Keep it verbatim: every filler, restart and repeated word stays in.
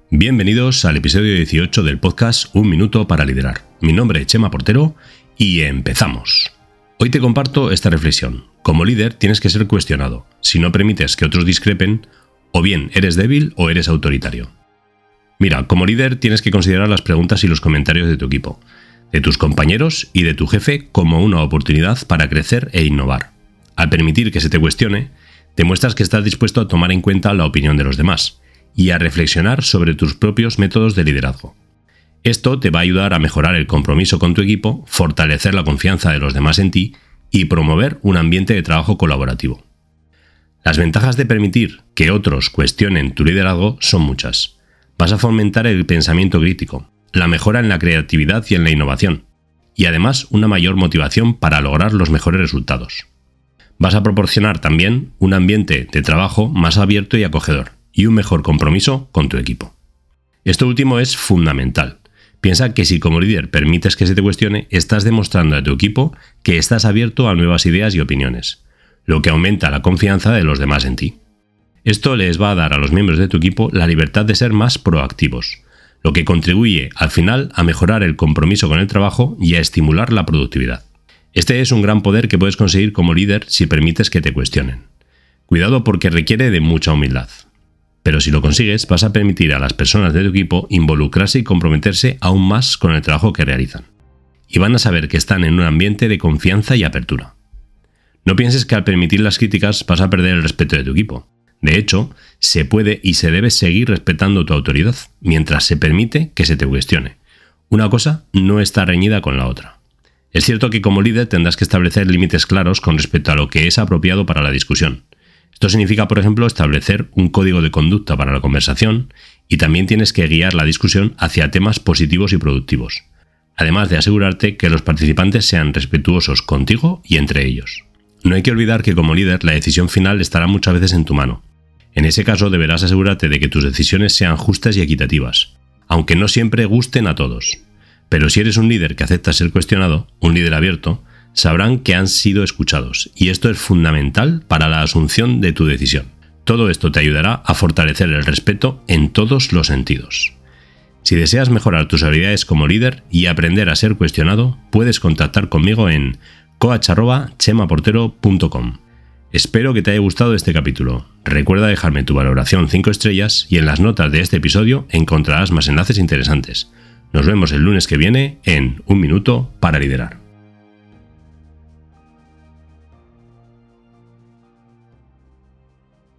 Bienvenidos al episodio dieciocho del podcast Un Minuto para Liderar. Mi nombre es Chema Portero y empezamos. Hoy te comparto esta reflexión. Como líder tienes que ser cuestionado. Si no permites que otros discrepen, o bien eres débil o eres autoritario. Mira, como líder tienes que considerar las preguntas y los comentarios de tu equipo, de tus compañeros y de tu jefe como una oportunidad para crecer e innovar. Al permitir que se te cuestione, demuestras que estás dispuesto a tomar en cuenta la opinión de los demás y a reflexionar sobre tus propios métodos de liderazgo. Esto te va a ayudar a mejorar el compromiso con tu equipo, fortalecer la confianza de los demás en ti y promover un ambiente de trabajo colaborativo. Las ventajas de permitir que otros cuestionen tu liderazgo son muchas. Vas a fomentar el pensamiento crítico, la mejora en la creatividad y en la innovación, y además una mayor motivación para lograr los mejores resultados. Vas a proporcionar también un ambiente de trabajo más abierto y acogedor, y un mejor compromiso con tu equipo. Esto último es fundamental. Piensa que si como líder permites que se te cuestione, estás demostrando a tu equipo que estás abierto a nuevas ideas y opiniones, lo que aumenta la confianza de los demás en ti. Esto les va a dar a los miembros de tu equipo la libertad de ser más proactivos, lo que contribuye al final a mejorar el compromiso con el trabajo y a estimular la productividad. Este es un gran poder que puedes conseguir como líder si permites que te cuestionen. Cuidado porque requiere de mucha humildad. Pero si lo consigues, vas a permitir a las personas de tu equipo involucrarse y comprometerse aún más con el trabajo que realizan. Y van a saber que están en un ambiente de confianza y apertura. No pienses que al permitir las críticas vas a perder el respeto de tu equipo. De hecho, se puede y se debe seguir respetando tu autoridad, mientras se permite que se te cuestione. Una cosa no está reñida con la otra. Es cierto que como líder tendrás que establecer límites claros con respecto a lo que es apropiado para la discusión. Esto significa, por ejemplo, establecer un código de conducta para la conversación y también tienes que guiar la discusión hacia temas positivos y productivos, además de asegurarte que los participantes sean respetuosos contigo y entre ellos. No hay que olvidar que como líder la decisión final estará muchas veces en tu mano. En ese caso deberás asegurarte de que tus decisiones sean justas y equitativas, aunque no siempre gusten a todos. Pero si eres un líder que acepta ser cuestionado, un líder abierto, sabrán que han sido escuchados, y esto es fundamental para la asunción de tu decisión. Todo esto te ayudará a fortalecer el respeto en todos los sentidos. Si deseas mejorar tus habilidades como líder y aprender a ser cuestionado, puedes contactar conmigo en coach arroba chemaportero punto com. Espero que te haya gustado este capítulo. Recuerda dejarme tu valoración cinco estrellas y en las notas de este episodio encontrarás más enlaces interesantes. Nos vemos el lunes que viene en Un Minuto para Liderar.